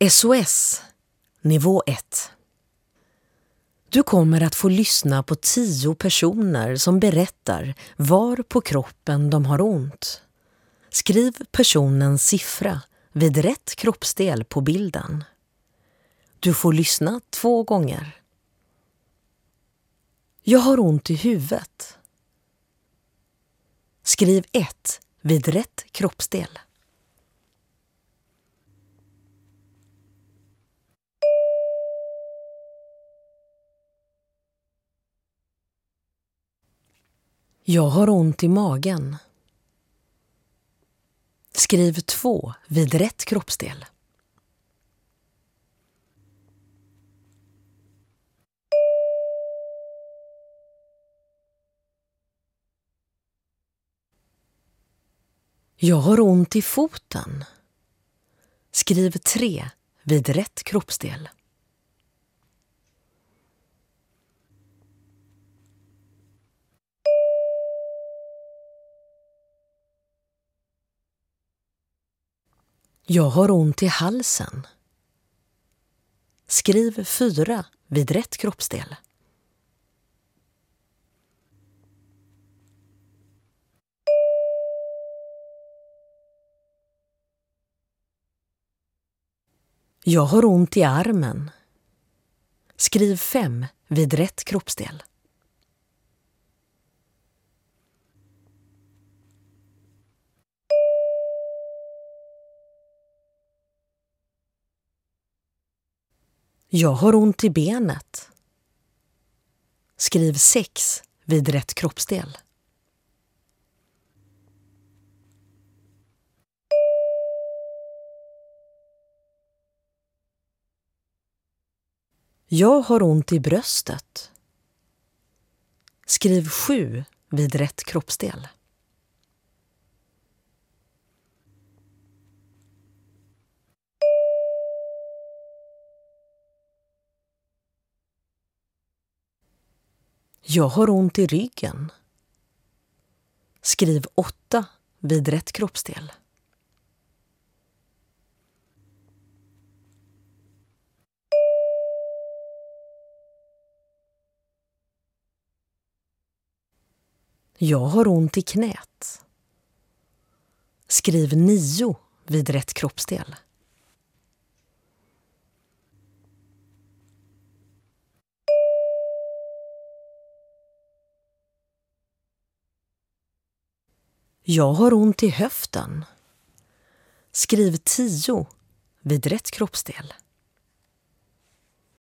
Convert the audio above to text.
SOS, nivå 1. Du kommer att få lyssna på 10 personer som berättar var på kroppen de har ont. Skriv personens siffra vid rätt kroppsdel på bilden. Du får lyssna 2 gånger. Jag har ont i huvudet. Skriv 1 vid rätt kroppsdel. Jag har ont i magen. Skriv 2 vid rätt kroppsdel. Jag har ont i foten. Skriv 3 vid rätt kroppsdel. Jag har ont i halsen. Skriv 4 vid rätt kroppsdel. Jag har ont i armen. Skriv 5 vid rätt kroppsdel. Jag har ont i benet. Skriv 6 vid rätt kroppsdel. Jag har ont i bröstet. Skriv 7 vid rätt kroppsdel. Jag har ont i ryggen. Skriv 8 vid rätt kroppsdel. Jag har ont i knät. Skriv 9 vid rätt kroppsdel. Jag har ont i höften. Skriv 10 vid rätt kroppsdel.